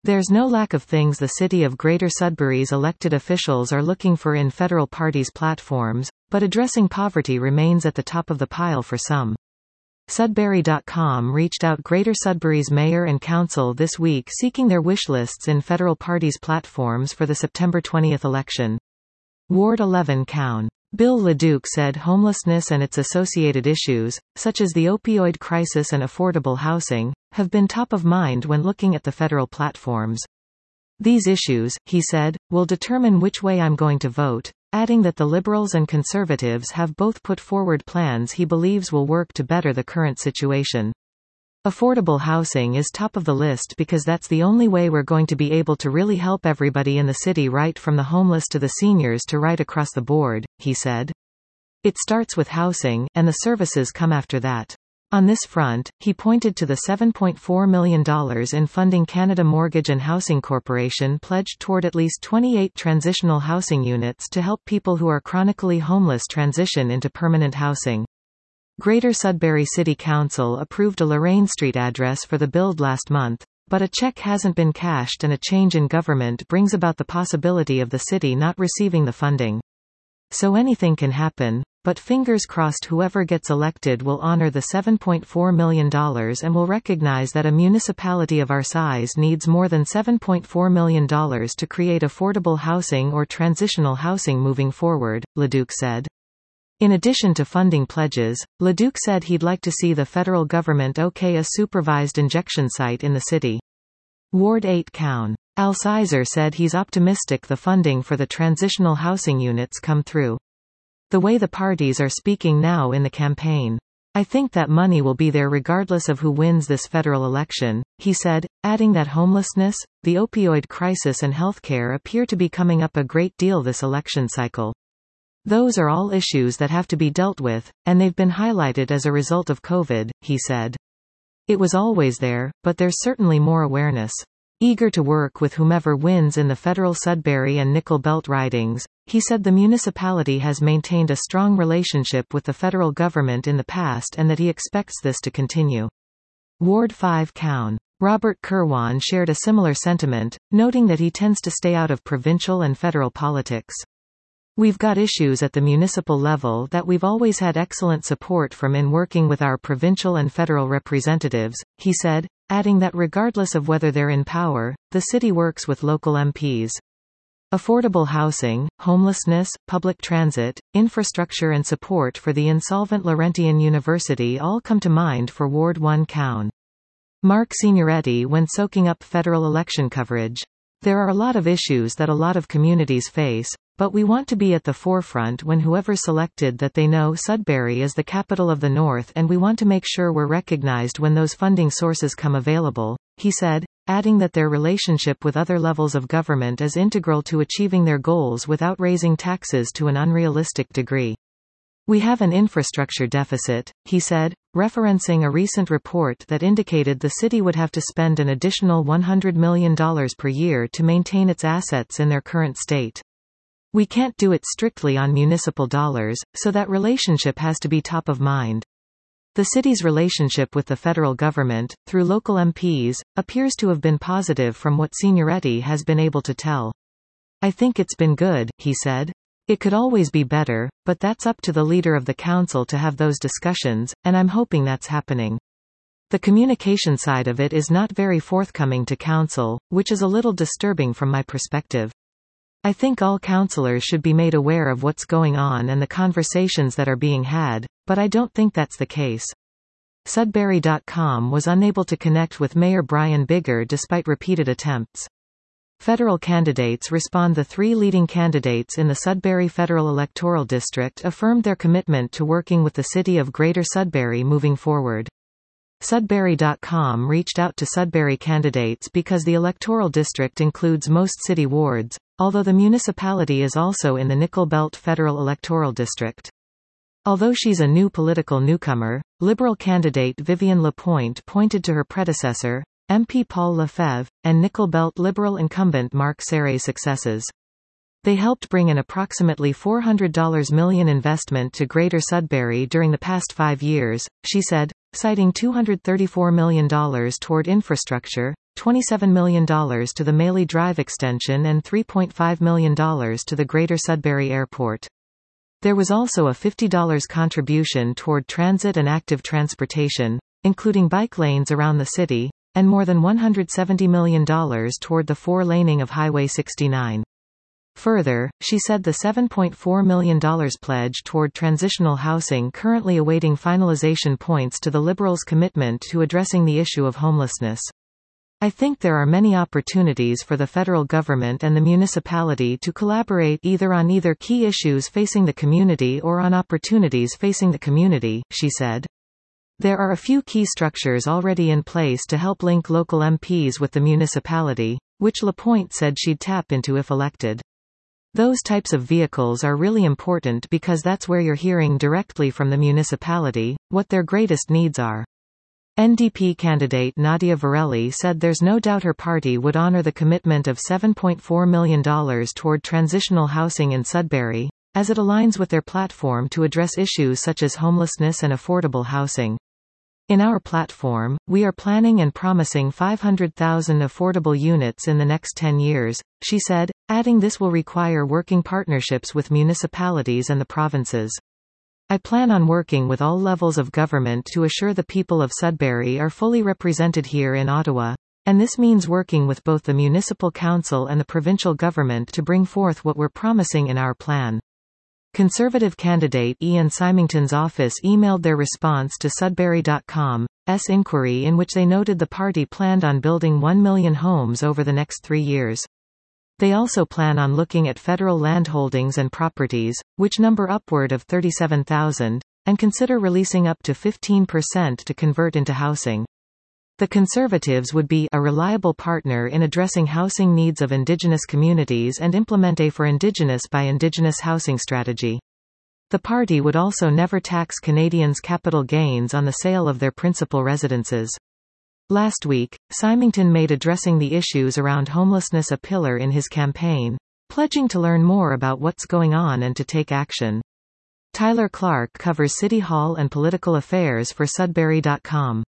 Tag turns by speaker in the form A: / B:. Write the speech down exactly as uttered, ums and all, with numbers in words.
A: There's no lack of things the City of Greater Sudbury's elected officials are looking for in federal parties' platforms, but addressing poverty remains at the top of the pile for some. Sudbury dot com reached out Greater Sudbury's mayor and council this week seeking their wish lists in federal parties' platforms for the September twentieth election. Ward eleven Cown. Bill LeDuc said homelessness and its associated issues, such as the opioid crisis and affordable housing, have been top of mind when looking at the federal platforms. These issues, he said, will determine which way I'm going to vote, adding that the Liberals and Conservatives have both put forward plans he believes will work to better the current situation. Affordable housing is top of the list because that's the only way we're going to be able to really help everybody in the city, right from the homeless to the seniors to right across the board, he said. It starts with housing, and the services come after that. On this front, he pointed to the seven point four million dollars in funding Canada Mortgage and Housing Corporation pledged toward at least twenty-eight transitional housing units to help people who are chronically homeless transition into permanent housing. Greater Sudbury City Council approved a Lorraine Street address for the build last month, but a check hasn't been cashed and a change in government brings about the possibility of the city not receiving the funding. So anything can happen, but fingers crossed whoever gets elected will honor the seven point four million dollars and will recognize that a municipality of our size needs more than seven point four million dollars to create affordable housing or transitional housing moving forward, LeDuc said. In addition to funding pledges, LeDuc said he'd like to see the federal government okay a supervised injection site in the city. Ward eight Cown. Al Sizer said he's optimistic the funding for the transitional housing units come through. The way the parties are speaking now in the campaign. I think that money will be there regardless of who wins this federal election, he said, adding that homelessness, the opioid crisis and healthcare appear to be coming up a great deal this election cycle. Those are all issues that have to be dealt with, and they've been highlighted as a result of COVID, he said. It was always there, but there's certainly more awareness. Eager to work with whomever wins in the federal Sudbury and Nickel Belt ridings, he said the municipality has maintained a strong relationship with the federal government in the past and that he expects this to continue. Ward five Cown. Robert Kirwan shared a similar sentiment, noting that he tends to stay out of provincial and federal politics. We've got issues at the municipal level that we've always had excellent support from in working with our provincial and federal representatives, he said, adding that regardless of whether they're in power, the city works with local M Ps. Affordable housing, homelessness, public transit, infrastructure and support for the insolvent Laurentian University all come to mind for Ward one Cown. Mark Signoretti when soaking up federal election coverage. There are a lot of issues that a lot of communities face, but we want to be at the forefront when whoever's selected that they know Sudbury is the capital of the North and we want to make sure we're recognized when those funding sources come available, he said, adding that their relationship with other levels of government is integral to achieving their goals without raising taxes to an unrealistic degree. We have an infrastructure deficit, he said, referencing a recent report that indicated the city would have to spend an additional one hundred million dollars per year to maintain its assets in their current state. We can't do it strictly on municipal dollars, so that relationship has to be top of mind. The city's relationship with the federal government, through local M Ps, appears to have been positive from what Signoretti has been able to tell. I think it's been good, he said. It could always be better, but that's up to the leader of the council to have those discussions, and I'm hoping that's happening. The communication side of it is not very forthcoming to council, which is a little disturbing from my perspective. I think all councillors should be made aware of what's going on and the conversations that are being had, but I don't think that's the case. Sudbury dot com was unable to connect with Mayor Brian Bigger despite repeated attempts. Federal candidates respond. The three leading candidates in the Sudbury Federal Electoral District affirmed their commitment to working with the City of Greater Sudbury moving forward. Sudbury dot com reached out to Sudbury candidates because the electoral district includes most city wards, although the municipality is also in the Nickel Belt Federal Electoral District. Although she's a new political newcomer, Liberal candidate Vivian Lapointe pointed to her predecessor, M P Paul Lefebvre, and Nickel Belt Liberal incumbent Mark Serre's successes. They helped bring an approximately four hundred million dollars investment to Greater Sudbury during the past five years, she said, citing two hundred thirty-four million dollars toward infrastructure, twenty-seven million dollars to the Maley Drive extension and three point five million dollars to the Greater Sudbury Airport. There was also a fifty dollars contribution toward transit and active transportation, including bike lanes around the city, and more than one hundred seventy million dollars toward the four-laning of Highway sixty-nine. Further, she said the seven point four million dollars pledge toward transitional housing currently awaiting finalization points to the Liberals' commitment to addressing the issue of homelessness. I think there are many opportunities for the federal government and the municipality to collaborate either on either key issues facing the community or on opportunities facing the community, she said. There are a few key structures already in place to help link local M Ps with the municipality, which LaPointe said she'd tap into if elected. Those types of vehicles are really important because that's where you're hearing directly from the municipality what their greatest needs are. N D P candidate Nadia Varelli said there's no doubt her party would honor the commitment of seven point four million dollars toward transitional housing in Sudbury, as it aligns with their platform to address issues such as homelessness and affordable housing. In our platform, we are planning and promising five hundred thousand affordable units in the next ten years, she said, adding this will require working partnerships with municipalities and the provinces. I plan on working with all levels of government to assure the people of Sudbury are fully represented here in Ottawa, and this means working with both the municipal council and the provincial government to bring forth what we're promising in our plan. Conservative candidate Ian Symington's office emailed their response to Sudbury dot com's inquiry in which they noted the party planned on building one million homes over the next three years. They also plan on looking at federal landholdings and properties, which number upward of thirty-seven thousand, and consider releasing up to fifteen percent to convert into housing. The Conservatives would be a reliable partner in addressing housing needs of Indigenous communities and implement a for Indigenous by Indigenous housing strategy. The party would also never tax Canadians' capital gains on the sale of their principal residences. Last week, Symington made addressing the issues around homelessness a pillar in his campaign, pledging to learn more about what's going on and to take action. Tyler Clark covers City Hall and political affairs for Sudbury dot com.